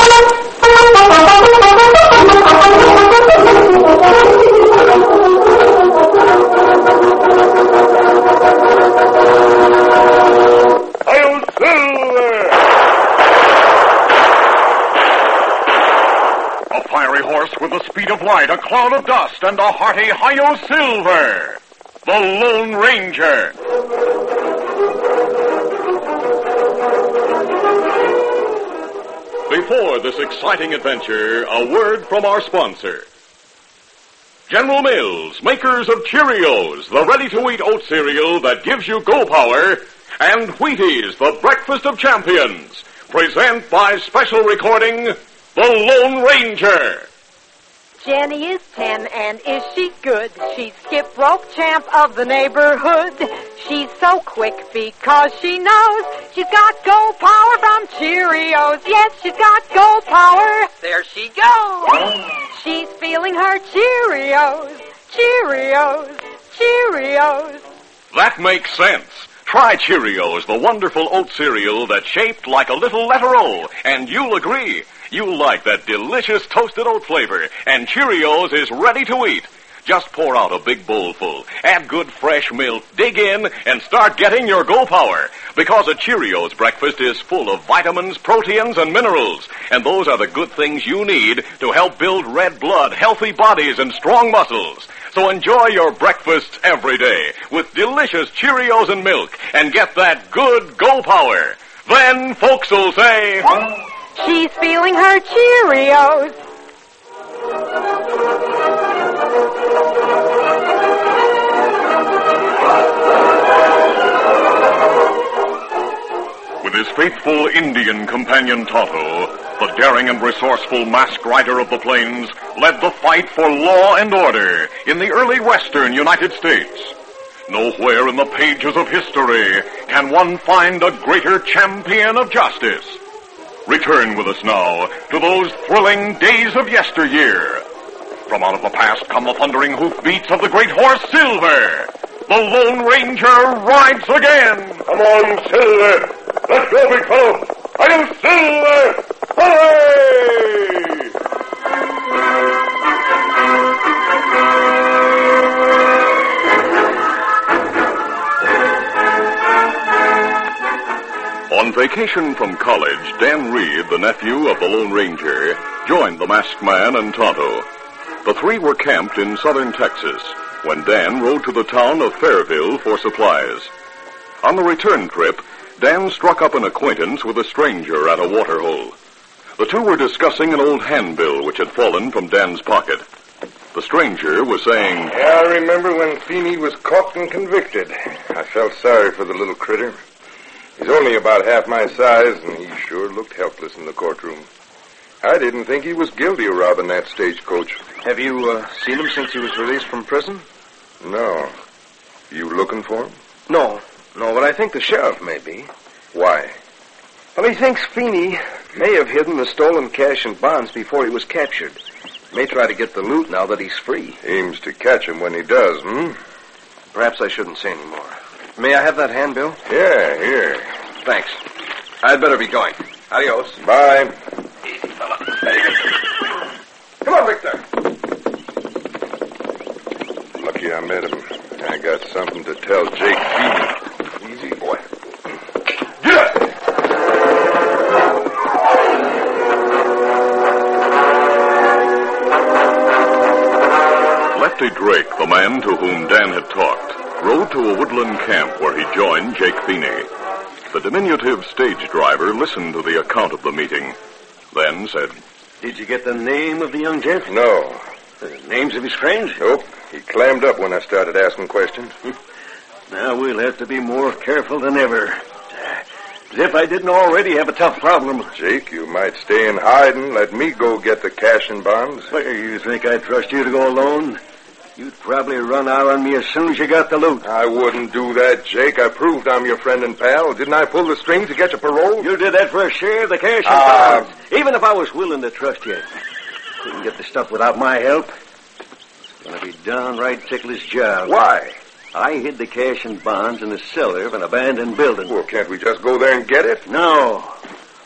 With the speed of light, a cloud of dust, and a hearty Hi-Yo Silver, the Lone Ranger. Before this exciting adventure, a word from our sponsor. General Mills, makers of Cheerios, the ready-to-eat oat cereal that gives you go power, and Wheaties, the breakfast of champions, present by special recording, The Lone Ranger. Jenny is 10, and is she good? She's skip rope champ of the neighborhood. She's so quick because she knows she's got go power from Cheerios. Yes, she's got go power. There she goes. She's feeling her Cheerios. Cheerios. Cheerios. That makes sense. Try Cheerios, the wonderful oat cereal that's shaped like a little letter O, and you'll agree. You'll like that delicious toasted oat flavor, and Cheerios is ready to eat. Just pour out a big bowl full, add good fresh milk, dig in, and start getting your go power. Because a Cheerios breakfast is full of vitamins, proteins, and minerals, and those are the good things you need to help build red blood, healthy bodies, and strong muscles. So enjoy your breakfast every day with delicious Cheerios and milk, and get that good go power. Then folks will say, she's feeling her Cheerios. With his faithful Indian companion Tonto, the daring and resourceful masked rider of the plains led the fight for law and order in the early western United States. Nowhere in the pages of history can one find a greater champion of justice. Return with us now to those thrilling days of yesteryear. From out of the past come the thundering hoofbeats of the great horse Silver. The Lone Ranger rides again. Come on, Silver. Let's go, big fellow. I am Silver. Hooray! On vacation from college, Dan Reed, the nephew of the Lone Ranger, joined the Masked Man and Tonto. The three were camped in southern Texas when Dan rode to the town of Fairville for supplies. On the return trip, Dan struck up an acquaintance with a stranger at a waterhole. The two were discussing an old handbill which had fallen from Dan's pocket. The stranger was saying, I remember when Feeney was caught and convicted. I felt sorry for the little critter. He's only about half my size, and he sure looked helpless in the courtroom. I didn't think he was guilty of robbing that stagecoach. Have you seen him since he was released from prison? No. You looking for him? No, but I think the sheriff may be. Why? Well, he thinks Feeney may have hidden the stolen cash and bonds before he was captured. May try to get the loot now that he's free. Aims to catch him when he does, Perhaps I shouldn't say any more. May I have that handbill? Yeah, here. Thanks. I'd better be going. Adios. Bye. Easy, fella. Come on, Victor. Lucky I met him. I got something to tell Jake Feeney. Easy, boy. Get up! Lefty Drake, the man to whom Dan had talked, rode to a woodland camp where he joined Jake Feeney. The diminutive stage driver listened to the account of the meeting, then said, Did you get the name of the young gent? No. The names of his friends? Nope. He clammed up when I started asking questions. Now we'll have to be more careful than ever. As if I didn't already have a tough problem. Jake, you might stay in hiding. Let me go get the cash and bonds. Where, you think I'd trust you to go alone? You'd probably run out on me as soon as you got the loot. I wouldn't do that, Jake. I proved I'm your friend and pal. Didn't I pull the strings to get you parole? You did that for a share of the cash and bonds. Even if I was willing to trust you, couldn't get the stuff without my help. It's going to be downright ticklish job. Why? I hid the cash and bonds in the cellar of an abandoned building. Well, can't we just go there and get it? No.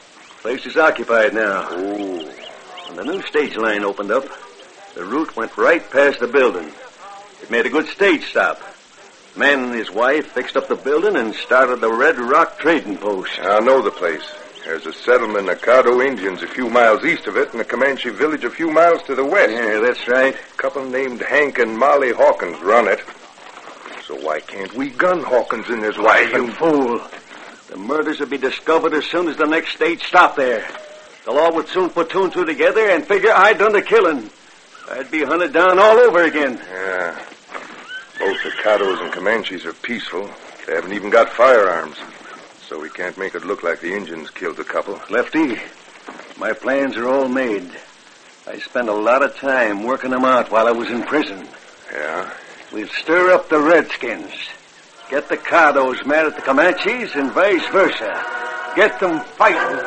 Place is occupied now. Oh. When the new stage line opened up, the route went right past the building. It made a good stage stop. The man and his wife fixed up the building and started the Red Rock Trading Post. I know the place. There's a settlement of Caddo Indians a few miles east of it and a Comanche village a few miles to the west. Yeah, that's right. A couple named Hank and Molly Hawkins run it. So why can't we gun Hawkins and his wife? You fool. The murders would be discovered as soon as the next stage stopped there. The law would soon put two and two together and figure I'd done the killing. I'd be hunted down all over again. Yeah. Both the Caddos and Comanches are peaceful. They haven't even got firearms. So we can't make it look like the Indians killed the couple. Lefty, my plans are all made. I spent a lot of time working them out while I was in prison. Yeah? We'll stir up the Redskins. Get the Caddos mad at the Comanches and vice versa. Get them fighting.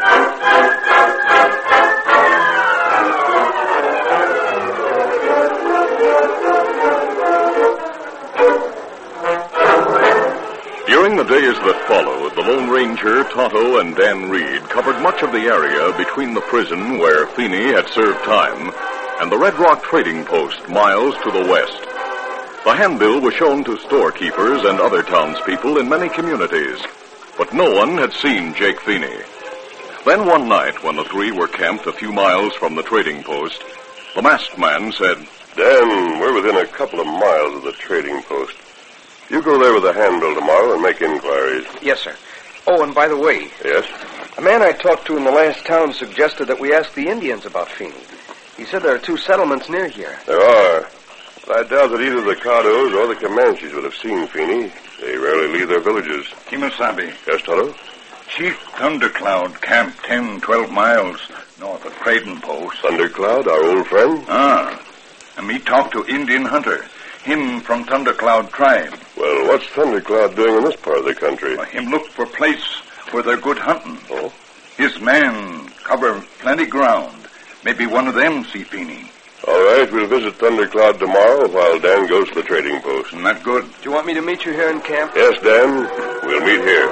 During the days that followed, the Lone Ranger, Tonto, and Dan Reed covered much of the area between the prison where Feeney had served time and the Red Rock Trading Post miles to the west. The handbill was shown to storekeepers and other townspeople in many communities, but no one had seen Jake Feeney. Then one night, when the three were camped a few miles from the trading post, the masked man said, Dan, we're within a couple of miles of the trading post. You go there with a handbill tomorrow and make inquiries. Yes, sir. Oh, and by the way... Yes? A man I talked to in the last town suggested that we ask the Indians about Feeney. He said there are 2 settlements near here. There are. But I doubt that either the Caddos or the Comanches would have seen Feeney. They rarely leave their villages. Kimasabi. Yes, Tonto? Chief Thundercloud camped 10, 12 miles north of Trading Post. Thundercloud, our old friend? And me talked to Indian Hunter. Him from Thundercloud tribe. Well, what's Thundercloud doing in this part of the country? Him look for place where they're good hunting. Oh? His men cover plenty ground. Maybe one of them see Feeney. All right, we'll visit Thundercloud tomorrow while Dan goes to the trading post. Isn't that good? Do you want me to meet you here in camp? Yes, Dan. We'll meet here.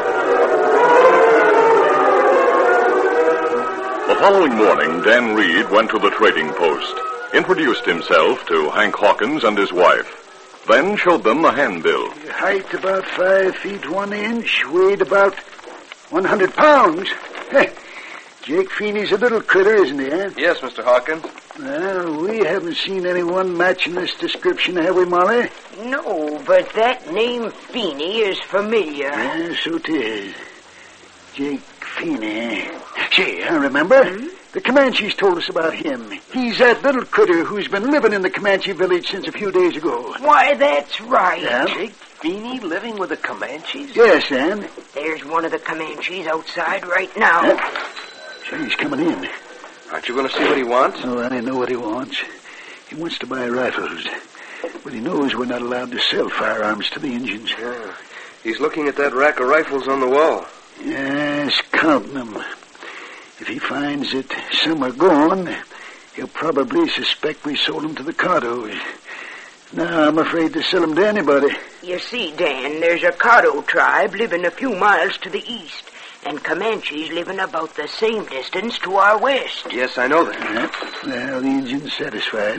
The following morning, Dan Reed went to the trading post, introduced himself to Hank Hawkins and his wife, then showed them the handbill. Height about 5 feet 1 inch, weighed about 100 pounds. Jake Feeney's a little critter, isn't he, eh? Yes, Mr. Hawkins. Well, we haven't seen anyone matching this description, have we, Molly? No, but that name Feeney is familiar. Yeah, so 'tis. Jake Feeney. Say, I remember. The Comanches told us about him. He's that little critter who's been living in the Comanche village since a few days ago. Why, that's right. Yeah? Jake Feeney living with the Comanches? Yes, Ann. There's one of the Comanches outside right now. Yeah. So he's coming in. Aren't you going to see what he wants? Oh, I know what he wants. He wants to buy rifles. But he knows we're not allowed to sell firearms to the Indians. Yeah. He's looking at that rack of rifles on the wall. Yes, counting them. If he finds that some are gone, he'll probably suspect we sold them to the Caddos. Now, I'm afraid to sell them to anybody. You see, Dan, there's a Caddo tribe living a few miles to the east, and Comanches living about the same distance to our west. Yes, I know that. Yep. Well, the Indian's satisfied.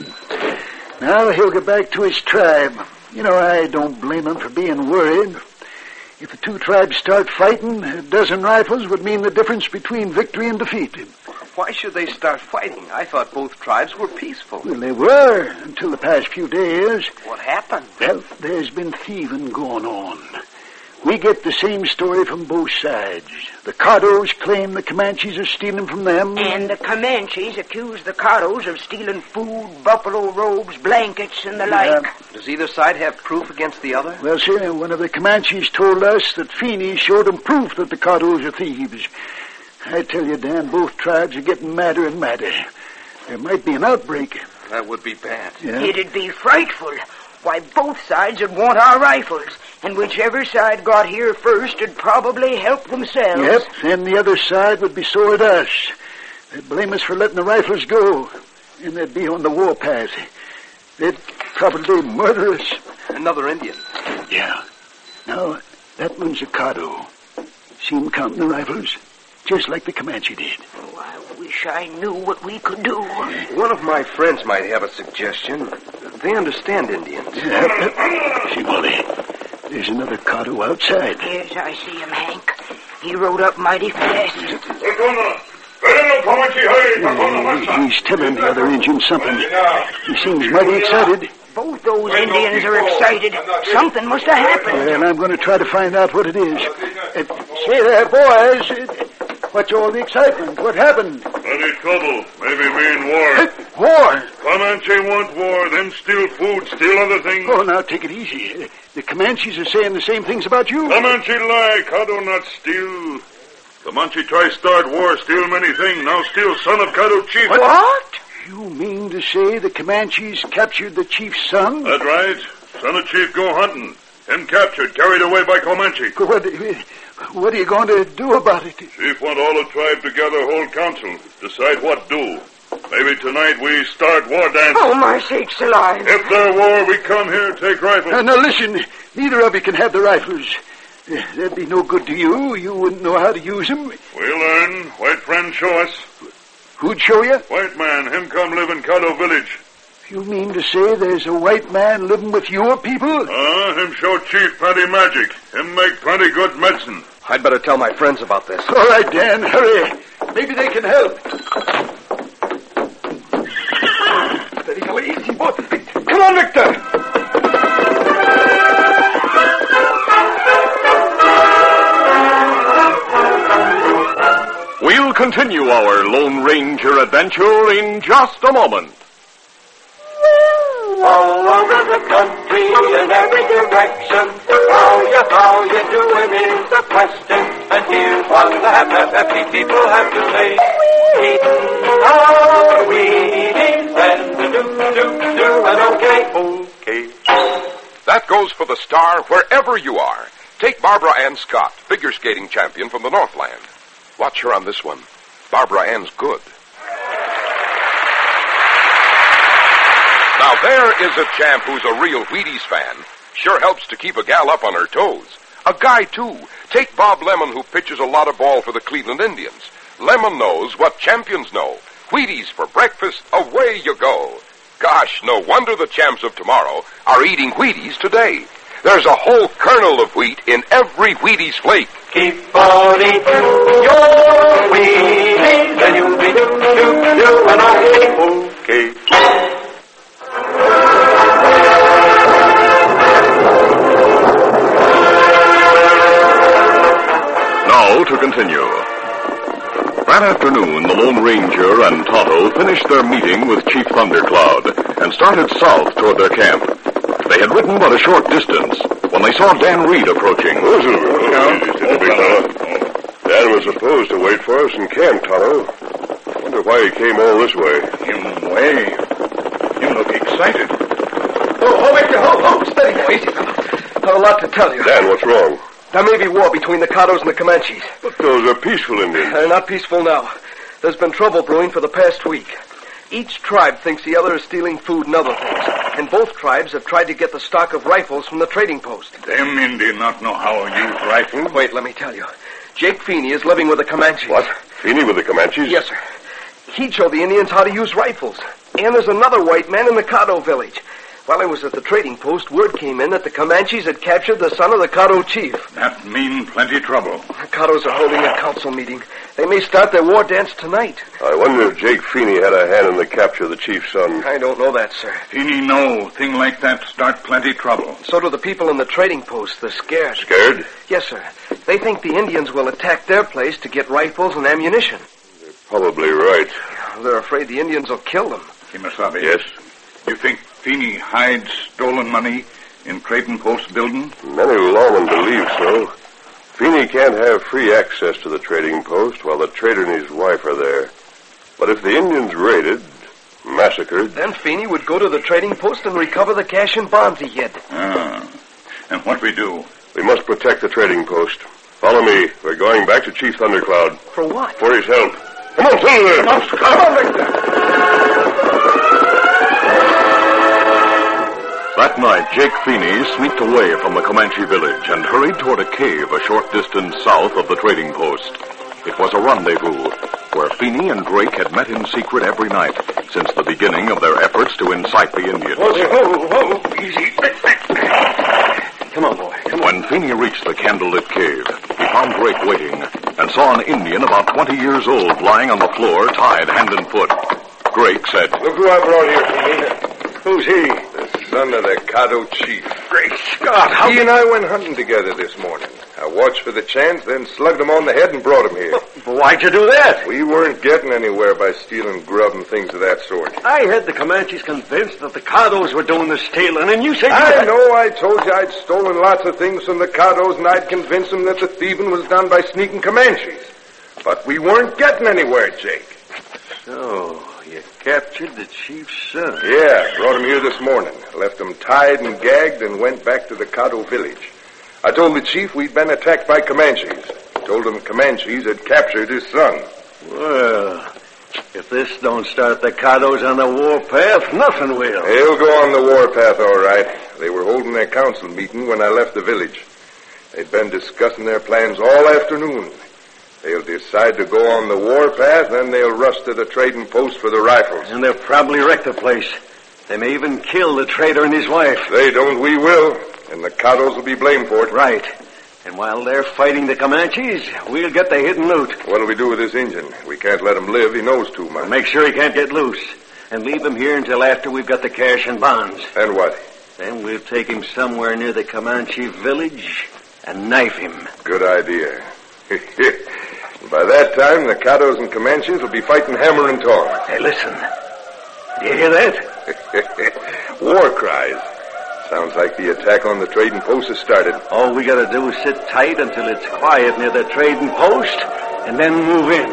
Now he'll get back to his tribe. You know, I don't blame him for being worried. If the 2 tribes start fighting, a dozen rifles would mean the difference between victory and defeat. Why should they start fighting? I thought both tribes were peaceful. Well, they were until the past few days. What happened? Well, there's been thieving going on. We get the same story from both sides. The Caddos claim the Comanches are stealing from them. And the Comanches accuse the Caddos of stealing food, buffalo robes, blankets, and the like. Does either side have proof against the other? Well, sir, one of the Comanches told us that Feeney showed him proof that the Caddos are thieves. I tell you, Dan, both tribes are getting madder and madder. There might be an outbreak. That would be bad. Yeah. It'd be frightful. Why, both sides would want our rifles, and whichever side got here first would probably help themselves. Yep, and the other side would be sore at us. They'd blame us for letting the rifles go, and they'd be on the warpath. They'd probably murder us. Another Indian. Yeah. Now, that one's a Caddo. See him counting the rifles? just like the Comanche did. Oh, I wish I knew what we could do. One of my friends might have a suggestion. They understand Indians. See, Molly, there's another Cotto outside. Yes, I see him, Hank. He rode up mighty fast. He's telling the other Indians something. He seems mighty excited. Both those Indians are excited. Something must have happened. Well, I'm going to try to find out what it is. Say there, boys. What's all the excitement? What happened? Plenty trouble. Maybe mean war. War? Comanche want war, then steal food, steal other things. Oh, now take it easy. The Comanches are saying the same things about you. Comanche lie. Cado not steal. Comanche try start war, steal many things. Now steal son of Cado chief. What? You mean to say the Comanches captured the chief's son? That's right. Son of chief go hunting. Him captured, carried away by Comanche. What are you going to do about it? Chief want all the tribe together, hold council, decide what do. Maybe tonight we start war dance. Oh, my sakes alive. If there war, we come here, take rifles. Now listen, neither of you can have the rifles. That'd be no good to you. You wouldn't know how to use them. We'll learn. White friend show us. Who'd show you? White man. Him come live in Cado village. You mean to say there's a white man living with your people? Him show chief plenty magic. Him make plenty good medicine. I'd better tell my friends about this. All right, Dan, hurry. Maybe they can help. Steady, go easy, boy. Come on, Victor. We'll continue our Lone Ranger adventure in just a moment. All over the country in every direction, how you doing is the question. And here's what the happy people have to say. Are we eating? Then do an okay. That goes for the star wherever you are. Take Barbara Ann Scott, figure skating champion from the Northland. Watch her on this one. Barbara Ann's good. Now there is a champ who's a real Wheaties fan. Sure helps to keep a gal up on her toes. A guy, too. Take Bob Lemon, who pitches a lot of ball for the Cleveland Indians. Lemon knows what champions know. Wheaties for breakfast, away you go. Gosh, no wonder the champs of tomorrow are eating Wheaties today. There's a whole kernel of wheat in every Wheaties flake. Keep on eating your Wheaties, then you'll be doing okay. Now to continue. That afternoon, the Lone Ranger and Tonto finished their meeting with Chief Thundercloud and started south toward their camp. They had ridden but a short distance when they saw Dan Reed approaching. Dan was supposed to wait for us in camp, Tonto. Wonder why he came all this way. You look excited. Oh, steady, boy. Easy. Got a lot to tell you. Dan, what's wrong? There may be war between the Cados and the Comanches. But those are peaceful Indians. They're not peaceful now. There's been trouble brewing for the past week. Each tribe thinks the other is stealing food and other things. And both tribes have tried to get the stock of rifles from the trading post. Them Indians not know how to use rifles. Wait, let me tell you. Jake Feeney is living with the Comanches. What? Feeney with the Comanches? Yes, sir. He'd show the Indians how to use rifles. And there's another white man in the Cado village. While I was at the trading post, word came in that the Comanches had captured the son of the Cado chief. That mean plenty trouble. The Cados are holding a council meeting. They may start their war dance tonight. I wonder if Jake Feeney had a hand in the capture of the chief's son. I don't know that, sir. Feeney know thing like that start plenty trouble. So do the people in the trading post. They're scared. Scared? Yes, sir. They think the Indians will attack their place to get rifles and ammunition. They're probably right. They're afraid the Indians will kill them. Kimasabi. Yes? You think Feeney hides stolen money in trading post building? Many lawmen believe so. Feeney can't have free access to the trading post while the trader and his wife are there. But if the Indians raided, massacred... Then Feeney would go to the trading post and recover the cash and bonds he hid. And what we do? We must protect the trading post. Follow me. We're going back to Chief Thundercloud. For what? For his help. Come on, Silver! Come on, Victor! That night, Jake Feeney sneaked away from the Comanche village and hurried toward a cave a short distance south of the trading post. It was a rendezvous where Feeney and Drake had met in secret every night since the beginning of their efforts to incite the Indians. Whoa, easy. Come on, boy, come on. When Feeney reached the candlelit cave, he found Drake waiting and saw an Indian about 20 years old lying on the floor, tied hand and foot. Drake said, "Look who I brought here, Feeney. Who's he? The son of the Caddo chief. Great Scott, how He and I went hunting together this morning. I watched for the chance, then slugged him on the head and brought him here. Why'd you do that? We weren't getting anywhere by stealing grub and things of that sort. I had the Comanches convinced that the Caddos were doing the stealing, and you said I know. I told you I'd stolen lots of things from the Caddos, and I'd convinced them that the thieving was done by sneaking Comanches. But we weren't getting anywhere, Jake. So, you captured the chief's son? Yeah, brought him here this morning. Left him tied and gagged and went back to the Caddo village. I told the chief we'd been attacked by Comanches. Told him Comanches had captured his son. Well, if this don't start the Caddos on the warpath, nothing will. They'll go on the warpath, all right. They were holding their council meeting when I left the village. They'd been discussing their plans all afternoon. They'll decide to go on the warpath, then they'll rush to the trading post for the rifles. And they'll probably wreck the place. They may even kill the trader and his wife. If they don't, we will. And the Caddos will be blamed for it. Right. And while they're fighting the Comanches, we'll get the hidden loot. What'll we do with this Injun? We can't let him live. He knows too much. We'll make sure he can't get loose. And leave him here until after we've got the cash and bonds. And what? Then we'll take him somewhere near the Comanche village and knife him. Good idea. By that time, the Caddos and Comanches will be fighting hammer and tongs. Hey, listen. Do you hear that? War cries. Sounds like the attack on the trading post has started. All we gotta do is sit tight until it's quiet near the trading post, and then move in.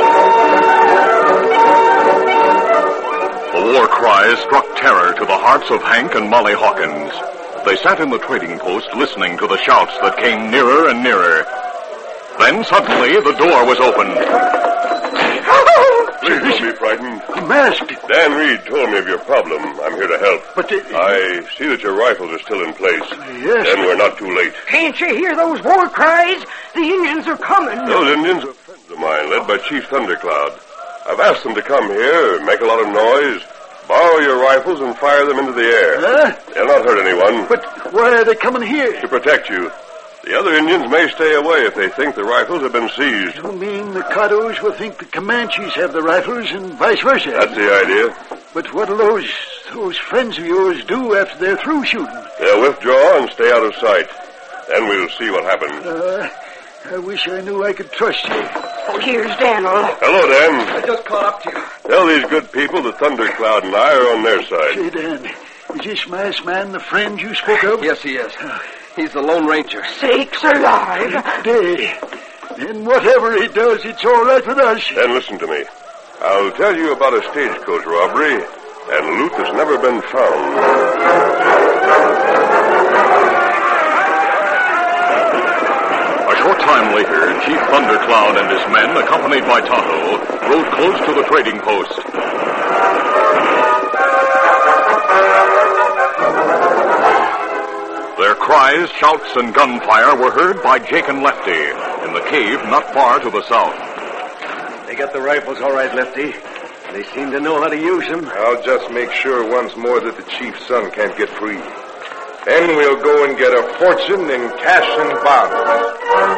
The war cries struck terror to the hearts of Hank and Molly Hawkins. They sat in the trading post listening to the shouts that came nearer and nearer. Then suddenly the door was opened. Please don't be frightened. Masked. Dan Reed told me of your problem. I'm here to help. But I see that your rifles are still in place. Yes. Then we're not too late. Can't you hear those war cries? The Indians are coming. Those Indians are friends of mine, led by Chief Thundercloud. I've asked them to come here, make a lot of noise, borrow your rifles, and fire them into the air. Huh? They'll not hurt anyone. But why are they coming here? To protect you. The other Indians may stay away if they think the rifles have been seized. You mean the Caddos will think the Comanches have the rifles and vice versa? That's the idea. But what'll those friends of yours do after they're through shooting? They'll withdraw and stay out of sight. Then we'll see what happens. I wish I knew I could trust you. Oh, here's Daniel. Hello, Dan. I just caught up to you. Tell these good people that Thundercloud and I are on their side. Say, Dan, is this masked man the friend you spoke of? Yes, he is. He's the Lone Ranger. Sakes alive. Day. And whatever he does, it's all right with us. Then listen to me. I'll tell you about a stagecoach robbery and loot that's never been found. A short time later, Chief Thundercloud and his men, accompanied by Tonto, rode close to the trading post. Their cries, shouts, and gunfire were heard by Jake and Lefty in the cave not far to the south. They got the rifles all right, Lefty. They seem to know how to use them. I'll just make sure once more that the chief's son can't get free. Then we'll go and get a fortune in cash and bonds.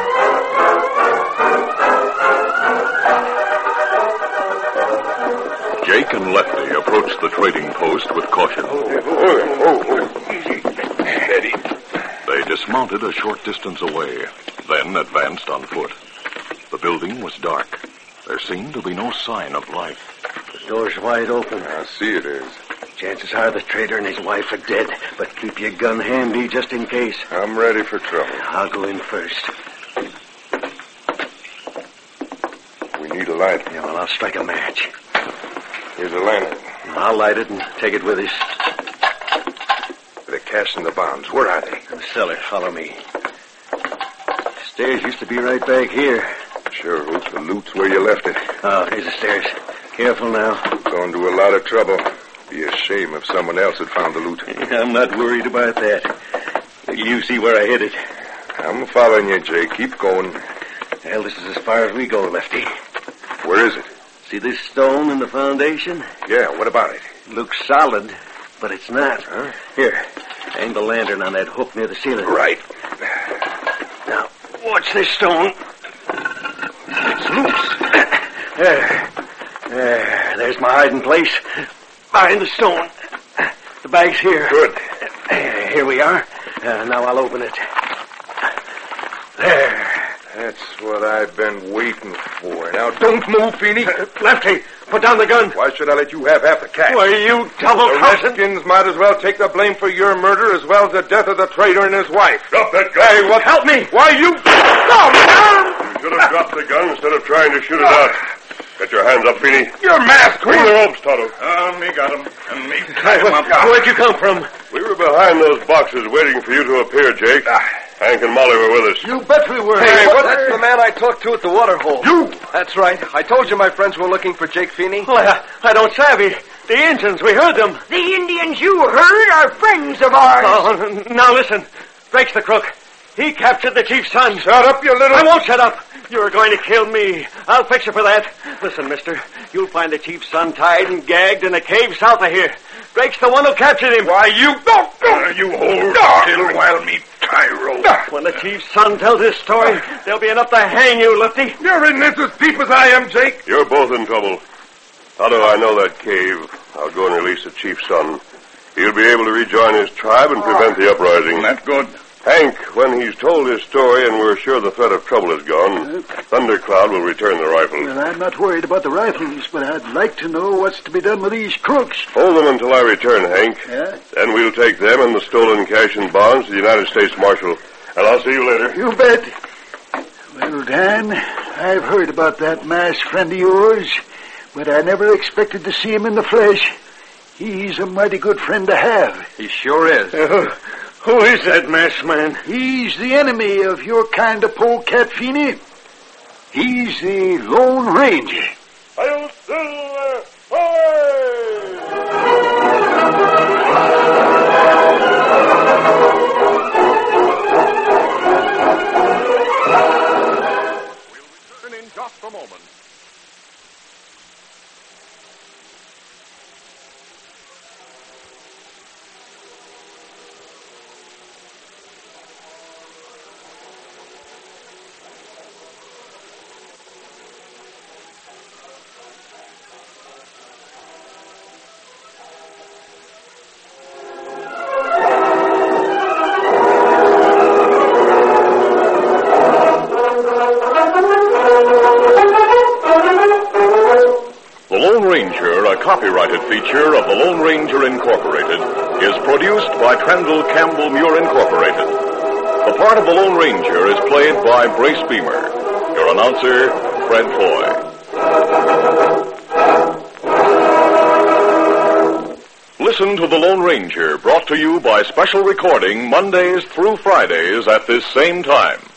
Jake and Lefty approached the trading post with caution. Easy. Steady. They dismounted a short distance away, then advanced on foot. The building was dark. There seemed to be no sign of life. The door's wide open. I see it is. Chances are the trader and his wife are dead, but keep your gun handy just in case. I'm ready for trouble. I'll go in first. We need a light. Yeah, well, I'll strike a match. Here's a lantern. I'll light it and take it with us. The cash and the bonds, where are they? The cellar, follow me. Stairs used to be right back here. Sure, Hoop, the loot's where you left it. Oh, here's the stairs. Careful now. Going to a lot of trouble. Be a shame if someone else had found the loot. I'm not worried about that. You see where I hid it. I'm following you, Jay. Keep going. Well, this is as far as we go, Lefty. Where is it? See this stone in the foundation? Yeah, what about it? Looks solid, but it's not. Huh? Here, hang the lantern on that hook near the ceiling. Right. Now, watch this stone. It's loose. There's my hiding place. Behind the stone. The bag's here. Good. Here we are. Now I'll open it. There. That's what I've been waiting for. Now, don't move, Feeney. Lefty, put down the gun. Why should I let you have half the cash? Why, you double-crossing... The Redskins might as well take the blame for your murder as well as the death of the traitor and his wife. Drop that gun. Hey, what? Help me! Why, you... You should have dropped the gun instead of trying to shoot it out. Get your hands up, Feeney. You're masked. Bring the ropes, Tonto. Me got him. And me tied him up. Where'd you come from? We were behind those boxes waiting for you to appear, Jake. Hank and Molly were with us. You bet we were. Hey, that's the man I talked to at the water hole. You! That's right. I told you my friends were looking for Jake Feeney. Well, I don't savvy. The Indians, we heard them. The Indians you heard are friends of ours. Oh, now listen. Drake's the crook. He captured the chief's son. Shut up, you little... I won't shut up. You're going to kill me. I'll fix you for that. Listen, mister. You'll find the chief's son tied and gagged in a cave south of here. Drake's the one who captured him. Why, you... You hold still while me tie rope. When the chief's son tells his story, there'll be enough to hang you, Lefty. You're in this as deep as I am, Jake. You're both in trouble. How do I know that cave? I'll go and release the chief's son. He'll be able to rejoin his tribe and prevent the uprising. That's good. Hank, when he's told his story and we're sure the threat of trouble is gone, Thundercloud will return the rifles. Well, I'm not worried about the rifles, but I'd like to know what's to be done with these crooks. Hold them until I return, Hank. Yeah? Then we'll take them and the stolen cash and bonds to the United States Marshal. And I'll see you later. You bet. Well, Dan, I've heard about that masked friend of yours, but I never expected to see him in the flesh. He's a mighty good friend to have. He sure is. Who is that masked man? He's the enemy of your kind of polecat, Feeney. He's the Lone Ranger. Hail Silver! We'll return in just a moment. Copyrighted feature of the Lone Ranger Incorporated is produced by Trendle Campbell Muir Incorporated. The part of the Lone Ranger is played by Brace Beamer. Your announcer, Fred Foy. Listen to the Lone Ranger, brought to you by special recording Mondays through Fridays at this same time.